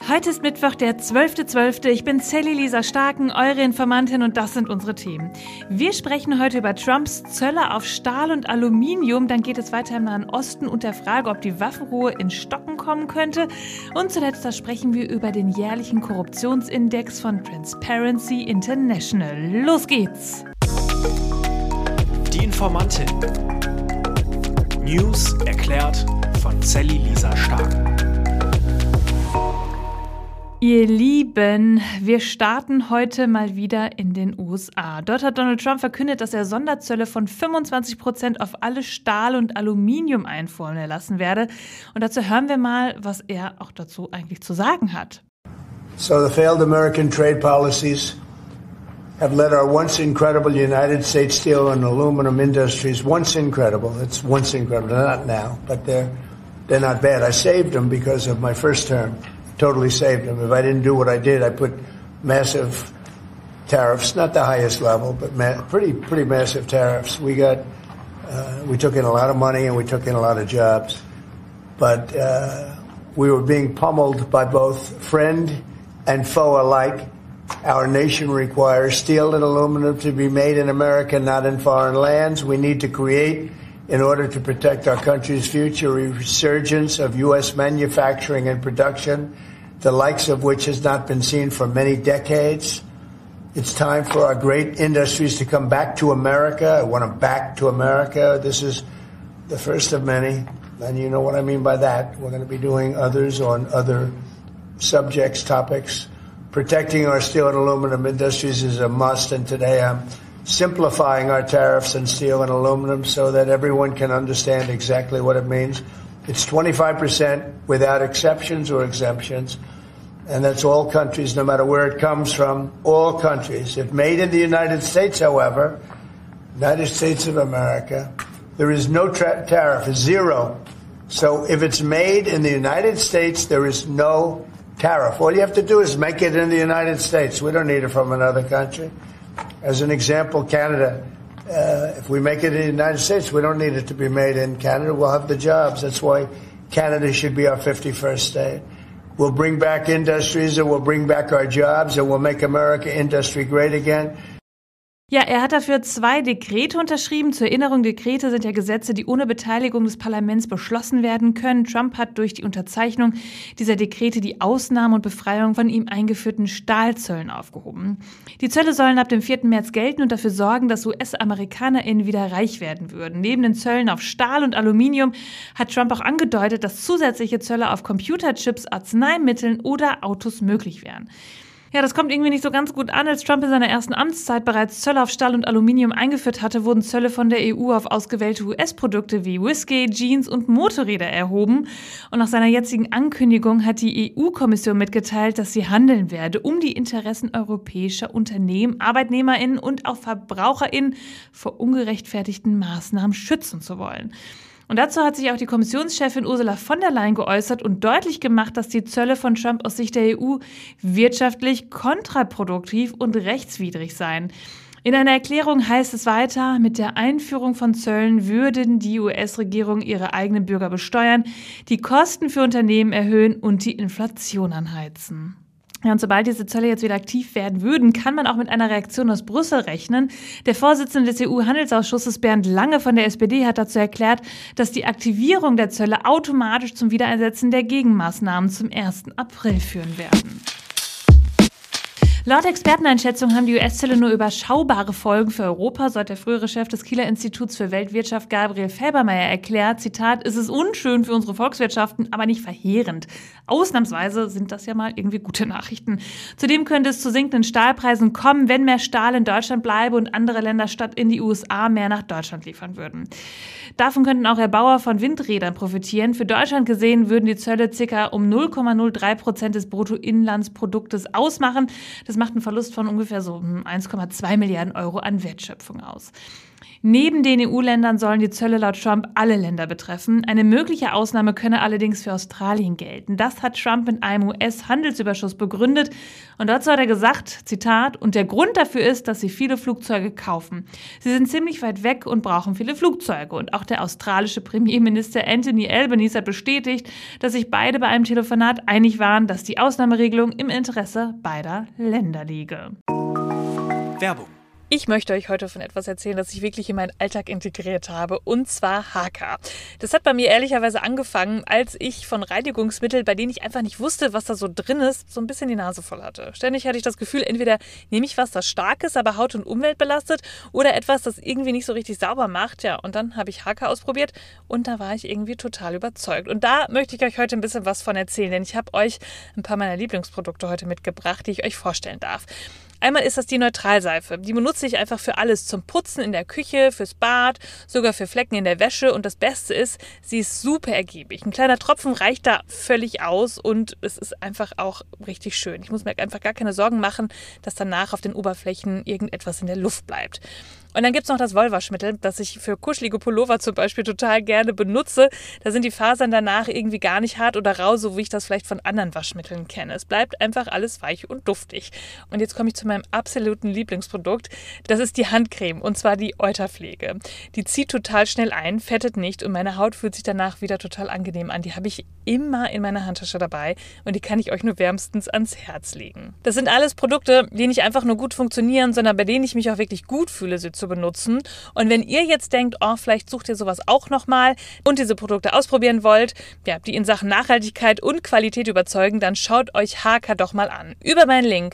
Heute ist Mittwoch, der 12.12. Ich bin Sally Lisa Starken, eure Informantin, und das sind unsere Themen. Wir sprechen heute über Trumps Zölle auf Stahl und Aluminium. Dann geht es weiter im Nahen Osten und der Frage, ob die Waffenruhe in Stocken kommen könnte. Und zuletzt da sprechen wir über den jährlichen Korruptionsindex von Transparency International. Los geht's! Die Informantin. News erklärt von Sally Lisa Starken. Ihr Lieben, wir starten heute mal wieder in den USA. Dort hat Donald Trump verkündet, dass er Sonderzölle von 25% auf alle Stahl- und Aluminium-Einfuhren erlassen werde. Und dazu hören wir mal, was er auch dazu eigentlich zu sagen hat. So the failed American trade policies have led our once incredible United States steel and aluminum industries, once incredible, not now, but they're not bad. I saved them because of my first term. Totally saved them. If I didn't do what I did, I put massive tariffs, not the highest level, but pretty massive tariffs. We took in a lot of money and we took in a lot of jobs, but we were being pummeled by both friend and foe alike. Our nation requires steel and aluminum to be made in America, not in foreign lands. We need to create, in order to protect our country's future, a resurgence of U.S. manufacturing and production, the likes of which has not been seen for many decades. It's time for our great industries to come back to America. I want them back to America. This is the first of many, and you know what I mean by that. We're going to be doing others on other subjects, topics. Protecting our steel and aluminum industries is a must, and today I'm simplifying our tariffs on steel and aluminum so that everyone can understand exactly what it means. It's 25% without exceptions or exemptions, and that's all countries, no matter where it comes from, all countries. If made in the United States, however, United States of America, there is no tariff, it's zero. So if it's made in the United States, there is no tariff. All you have to do is make it in the United States. We don't need it from another country. As an example, Canada, if we make it in the United States, we don't need it to be made in Canada. We'll have the jobs. That's why Canada should be our 51st state. We'll bring back industries and we'll bring back our jobs and we'll make America industry great again. Ja, er hat dafür 2 Dekrete unterschrieben. Zur Erinnerung, Dekrete sind ja Gesetze, die ohne Beteiligung des Parlaments beschlossen werden können. Trump hat durch die Unterzeichnung dieser Dekrete die Ausnahme und Befreiung von ihm eingeführten Stahlzöllen aufgehoben. Die Zölle sollen ab dem 4. März gelten und dafür sorgen, dass US-AmerikanerInnen wieder reich werden würden. Neben den Zöllen auf Stahl und Aluminium hat Trump auch angedeutet, dass zusätzliche Zölle auf Computerchips, Arzneimitteln oder Autos möglich wären. Ja, das kommt irgendwie nicht so ganz gut an. Als Trump in seiner ersten Amtszeit bereits Zölle auf Stahl und Aluminium eingeführt hatte, wurden Zölle von der EU auf ausgewählte US-Produkte wie Whisky, Jeans und Motorräder erhoben. Und nach seiner jetzigen Ankündigung hat die EU-Kommission mitgeteilt, dass sie handeln werde, um die Interessen europäischer Unternehmen, ArbeitnehmerInnen und auch VerbraucherInnen vor ungerechtfertigten Maßnahmen schützen zu wollen. Und dazu hat sich auch die Kommissionschefin Ursula von der Leyen geäußert und deutlich gemacht, dass die Zölle von Trump aus Sicht der EU wirtschaftlich kontraproduktiv und rechtswidrig seien. In einer Erklärung heißt es weiter, mit der Einführung von Zöllen würden die US-Regierung ihre eigenen Bürger besteuern, die Kosten für Unternehmen erhöhen und die Inflation anheizen. Ja, und sobald diese Zölle jetzt wieder aktiv werden würden, kann man auch mit einer Reaktion aus Brüssel rechnen. Der Vorsitzende des EU-Handelsausschusses Bernd Lange von der SPD hat dazu erklärt, dass die Aktivierung der Zölle automatisch zum Wiedereinsetzen der Gegenmaßnahmen zum 1. April führen werden. Laut Experteneinschätzung haben die US-Zölle nur überschaubare Folgen für Europa. So hat der frühere Chef des Kieler Instituts für Weltwirtschaft Gabriel Felbermayr erklärt, Zitat, es ist unschön für unsere Volkswirtschaften, aber nicht verheerend. Ausnahmsweise sind das ja mal irgendwie gute Nachrichten. Zudem könnte es zu sinkenden Stahlpreisen kommen, wenn mehr Stahl in Deutschland bleibe und andere Länder statt in die USA mehr nach Deutschland liefern würden. Davon könnten auch Erbauer von Windrädern profitieren. Für Deutschland gesehen würden die Zölle ca. um 0,03% des Bruttoinlandsproduktes ausmachen. Das macht einen Verlust von ungefähr so 1,2 Milliarden Euro an Wertschöpfung aus. Neben den EU-Ländern sollen die Zölle laut Trump alle Länder betreffen. Eine mögliche Ausnahme könne allerdings für Australien gelten. Das hat Trump in einem US-Handelsüberschuss begründet. Und dazu hat er gesagt, Zitat, und der Grund dafür ist, dass sie viele Flugzeuge kaufen. Sie sind ziemlich weit weg und brauchen viele Flugzeuge. Und auch der australische Premierminister Anthony Albanese hat bestätigt, dass sich beide bei einem Telefonat einig waren, dass die Ausnahmeregelung im Interesse beider Länder liege. Werbung. Ich möchte euch heute von etwas erzählen, das ich wirklich in meinen Alltag integriert habe, und zwar Haakaa. Das hat bei mir ehrlicherweise angefangen, als ich von Reinigungsmitteln, bei denen ich einfach nicht wusste, was da so drin ist, so ein bisschen die Nase voll hatte. Ständig hatte ich das Gefühl, entweder nehme ich was, das stark ist, aber Haut und Umwelt belastet, oder etwas, das irgendwie nicht so richtig sauber macht. Ja, und dann habe ich Haakaa ausprobiert und da war ich irgendwie total überzeugt. Und da möchte ich euch heute ein bisschen was von erzählen, denn ich habe euch ein paar meiner Lieblingsprodukte heute mitgebracht, die ich euch vorstellen darf. Einmal ist das die Neutralseife. Die benutze ich einfach für alles, zum Putzen in der Küche, fürs Bad, sogar für Flecken in der Wäsche. Und das Beste ist, sie ist super ergiebig. Ein kleiner Tropfen reicht da völlig aus und es ist einfach auch richtig schön. Ich muss mir einfach gar keine Sorgen machen, dass danach auf den Oberflächen irgendetwas in der Luft bleibt. Und dann gibt es noch das Wollwaschmittel, das ich für kuschelige Pullover zum Beispiel total gerne benutze. Da sind die Fasern danach irgendwie gar nicht hart oder rau, so wie ich das vielleicht von anderen Waschmitteln kenne. Es bleibt einfach alles weich und duftig. Und jetzt komme ich zu meinem absoluten Lieblingsprodukt. Das ist die Handcreme, und zwar die Euterpflege. Die zieht total schnell ein, fettet nicht und meine Haut fühlt sich danach wieder total angenehm an. Die habe ich immer in meiner Handtasche dabei und die kann ich euch nur wärmstens ans Herz legen. Das sind alles Produkte, die nicht einfach nur gut funktionieren, sondern bei denen ich mich auch wirklich gut fühle, sie zu benutzen. Und wenn ihr jetzt denkt, oh, vielleicht sucht ihr sowas auch nochmal und diese Produkte ausprobieren wollt, ja, die in Sachen Nachhaltigkeit und Qualität überzeugen, dann schaut euch Haakaa doch mal an. Über meinen Link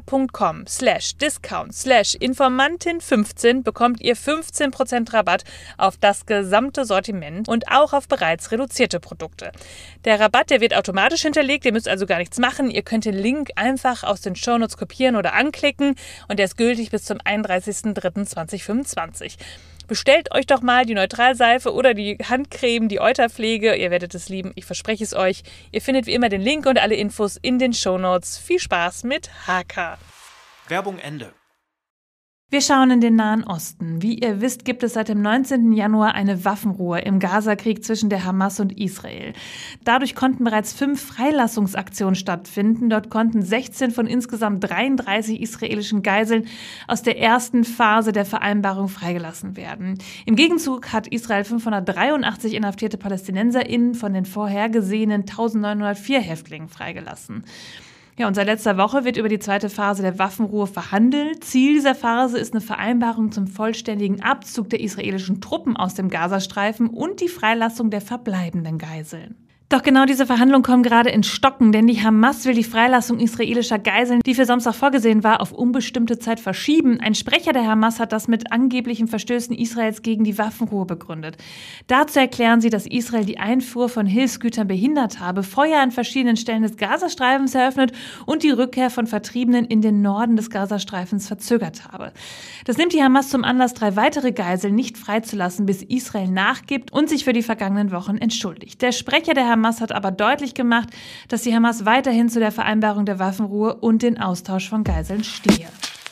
haakaa.com/discount/Informantin15 bekommt ihr 15% Rabatt auf das gesamte Sortiment und auch auf bereits reduzierte Produkte. Der Rabatt, der wird automatisch hinterlegt, ihr müsst also gar nichts machen. Ihr könnt den Link einfach aus den Shownotes kopieren oder anklicken und der ist gültig bis zum 31.03.2025. Bestellt euch doch mal die Neutralseife oder die Handcreme, die Euterpflege. Ihr werdet es lieben, ich verspreche es euch. Ihr findet wie immer den Link und alle Infos in den Shownotes. Viel Spaß mit Haakaa. Werbung Ende. Wir schauen in den Nahen Osten. Wie ihr wisst, gibt es seit dem 19. Januar eine Waffenruhe im Gazakrieg zwischen der Hamas und Israel. Dadurch konnten bereits 5 Freilassungsaktionen stattfinden. Dort konnten 16 von insgesamt 33 israelischen Geiseln aus der ersten Phase der Vereinbarung freigelassen werden. Im Gegenzug hat Israel 583 inhaftierte PalästinenserInnen von den vorhergesehenen 1904 Häftlingen freigelassen. Ja, und seit letzter Woche wird über die zweite Phase der Waffenruhe verhandelt. Ziel dieser Phase ist eine Vereinbarung zum vollständigen Abzug der israelischen Truppen aus dem Gazastreifen und die Freilassung der verbleibenden Geiseln. Doch genau diese Verhandlungen kommen gerade ins Stocken, denn die Hamas will die Freilassung israelischer Geiseln, die für Samstag vorgesehen war, auf unbestimmte Zeit verschieben. Ein Sprecher der Hamas hat das mit angeblichen Verstößen Israels gegen die Waffenruhe begründet. Dazu erklären sie, dass Israel die Einfuhr von Hilfsgütern behindert habe, Feuer an verschiedenen Stellen des Gazastreifens eröffnet und die Rückkehr von Vertriebenen in den Norden des Gazastreifens verzögert habe. Das nimmt die Hamas zum Anlass, 3 weitere Geiseln nicht freizulassen, bis Israel nachgibt und sich für die vergangenen Wochen entschuldigt. Der Sprecher der Hamas hat aber deutlich gemacht, dass die Hamas weiterhin zu der Vereinbarung der Waffenruhe und den Austausch von Geiseln stehe.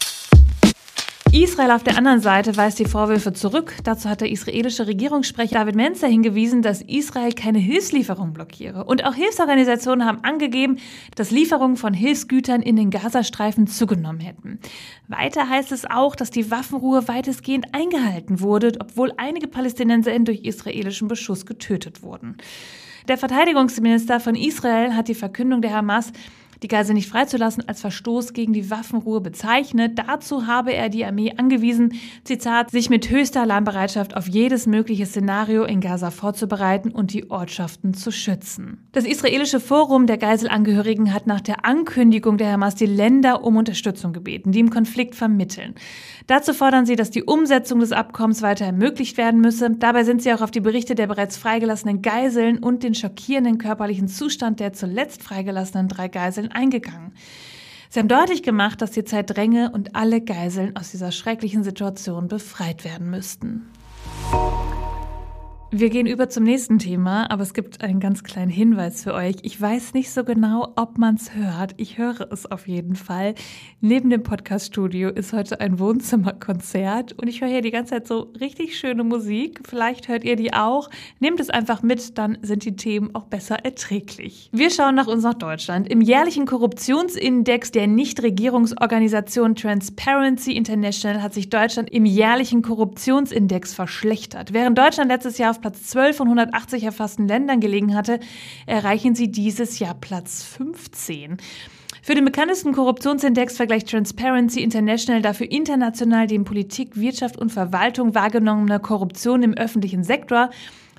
Israel auf der anderen Seite weist die Vorwürfe zurück. Dazu hat der israelische Regierungssprecher David Menzer hingewiesen, dass Israel keine Hilfslieferungen blockiere. Und auch Hilfsorganisationen haben angegeben, dass Lieferungen von Hilfsgütern in den Gazastreifen zugenommen hätten. Weiter heißt es auch, dass die Waffenruhe weitestgehend eingehalten wurde, obwohl einige PalästinenserInnen durch israelischen Beschuss getötet wurden. Der Verteidigungsminister von Israel hat die Verkündung der Hamas, die Geiseln nicht freizulassen, als Verstoß gegen die Waffenruhe bezeichnet. Dazu habe er die Armee angewiesen, Zitat, sich mit höchster Alarmbereitschaft auf jedes mögliche Szenario in Gaza vorzubereiten und die Ortschaften zu schützen. Das israelische Forum der Geiselangehörigen hat nach der Ankündigung der Hamas die Länder um Unterstützung gebeten, die im Konflikt vermitteln. Dazu fordern sie, dass die Umsetzung des Abkommens weiter ermöglicht werden müsse. Dabei sind sie auch auf die Berichte der bereits freigelassenen Geiseln und den schockierenden körperlichen Zustand der zuletzt freigelassenen 3 Geiseln eingegangen. Sie haben deutlich gemacht, dass die Zeit dränge und alle Geiseln aus dieser schrecklichen Situation befreit werden müssten. Wir gehen über zum nächsten Thema, aber es gibt einen ganz kleinen Hinweis für euch. Ich weiß nicht so genau, ob man es hört. Ich höre es auf jeden Fall. Neben dem Podcast-Studio ist heute ein Wohnzimmerkonzert und ich höre hier die ganze Zeit so richtig schöne Musik. Vielleicht hört ihr die auch. Nehmt es einfach mit, dann sind die Themen auch besser erträglich. Wir schauen nach uns nach Deutschland. Im jährlichen Korruptionsindex der Nichtregierungsorganisation Transparency International hat sich Deutschland im jährlichen Korruptionsindex verschlechtert. Während Deutschland letztes Jahr auf Platz 12 von 180 erfassten Ländern gelegen hatte, erreichen sie dieses Jahr Platz 15. Für den bekanntesten Korruptionsindex vergleicht Transparency International dafür international die in Politik, Wirtschaft und Verwaltung wahrgenommene Korruption im öffentlichen Sektor.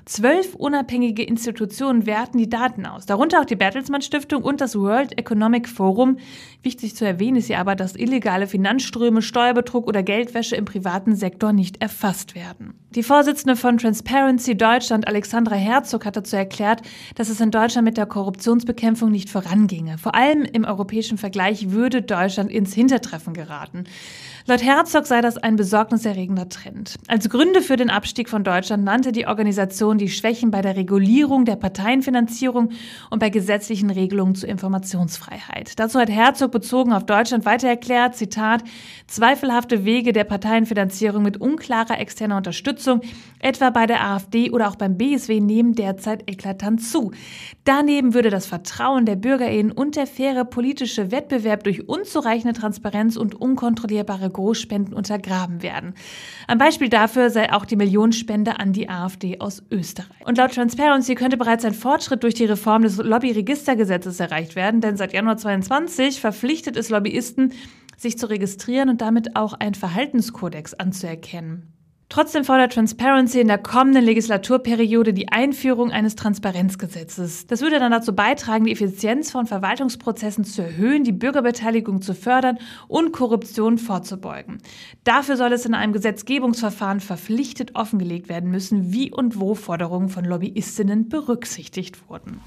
12 unabhängige Institutionen werten die Daten aus, darunter auch die Bertelsmann Stiftung und das World Economic Forum. Wichtig zu erwähnen ist hier aber, dass illegale Finanzströme, Steuerbetrug oder Geldwäsche im privaten Sektor nicht erfasst werden. Die Vorsitzende von Transparency Deutschland, Alexandra Herzog, hat dazu erklärt, dass es in Deutschland mit der Korruptionsbekämpfung nicht voranginge. Vor allem im europäischen Vergleich würde Deutschland ins Hintertreffen geraten. Laut Herzog sei das ein besorgniserregender Trend. Als Gründe für den Abstieg von Deutschland nannte die Organisation die Schwächen bei der Regulierung der Parteienfinanzierung und bei gesetzlichen Regelungen zur Informationsfreiheit. Dazu hat Herzog bezogen auf Deutschland weiter erklärt, Zitat, zweifelhafte Wege der Parteienfinanzierung mit unklarer externer Unterstützung, etwa bei der AfD oder auch beim BSW, nehmen derzeit eklatant zu. Daneben würde das Vertrauen der BürgerInnen und der faire politische Wettbewerb durch unzureichende Transparenz und unkontrollierbare Großspenden untergraben werden. Ein Beispiel dafür sei auch die Millionenspende an die AfD aus Österreich. Und laut Transparency könnte bereits ein Fortschritt durch die Reform des Lobbyregistergesetzes erreicht werden, denn seit Januar 2022 verpflichtet es Lobbyisten, sich zu registrieren und damit auch einen Verhaltenskodex anzuerkennen. Trotzdem fordert Transparency in der kommenden Legislaturperiode die Einführung eines Transparenzgesetzes. Das würde dann dazu beitragen, die Effizienz von Verwaltungsprozessen zu erhöhen, die Bürgerbeteiligung zu fördern und Korruption vorzubeugen. Dafür soll es in einem Gesetzgebungsverfahren verpflichtet offengelegt werden müssen, wie und wo Forderungen von Lobbyistinnen berücksichtigt wurden.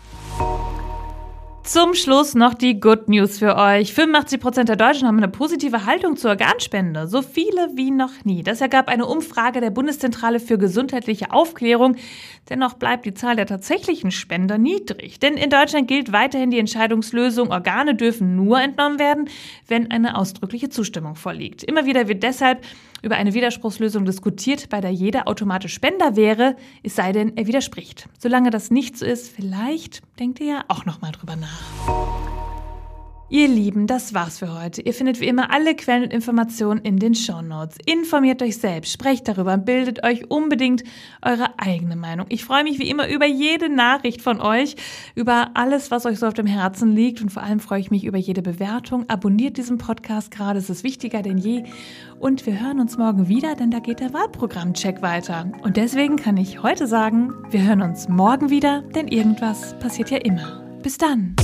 Zum Schluss noch die Good News für euch. 85% der Deutschen haben eine positive Haltung zur Organspende. So viele wie noch nie. Das ergab eine Umfrage der Bundeszentrale für gesundheitliche Aufklärung. Dennoch bleibt die Zahl der tatsächlichen Spender niedrig. Denn in Deutschland gilt weiterhin die Entscheidungslösung, Organe dürfen nur entnommen werden, wenn eine ausdrückliche Zustimmung vorliegt. Immer wieder wird deshalb über eine Widerspruchslösung diskutiert, bei der jeder automatisch Spender wäre, es sei denn, er widerspricht. Solange das nicht so ist, vielleicht denkt ihr ja auch noch mal drüber nach. Ihr Lieben, das war's für heute. Ihr findet wie immer alle Quellen und Informationen in den Shownotes. Informiert euch selbst, sprecht darüber, bildet euch unbedingt eure eigene Meinung. Ich freue mich wie immer über jede Nachricht von euch, über alles, was euch so auf dem Herzen liegt und vor allem freue ich mich über jede Bewertung. Abonniert diesen Podcast gerade, es ist wichtiger denn je. Und wir hören uns morgen wieder, denn da geht der Wahlprogrammcheck weiter. Und deswegen kann ich heute sagen, wir hören uns morgen wieder, denn irgendwas passiert ja immer. Bis dann!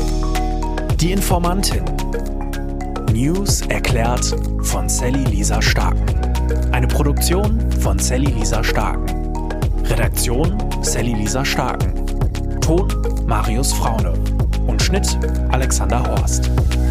Die Informantin. News erklärt von Sally Lisa Starken. Eine Produktion von Sally Lisa Starken. Redaktion Sally Lisa Starken. Ton Marius Fraune. Und Schnitt Alexander Horst.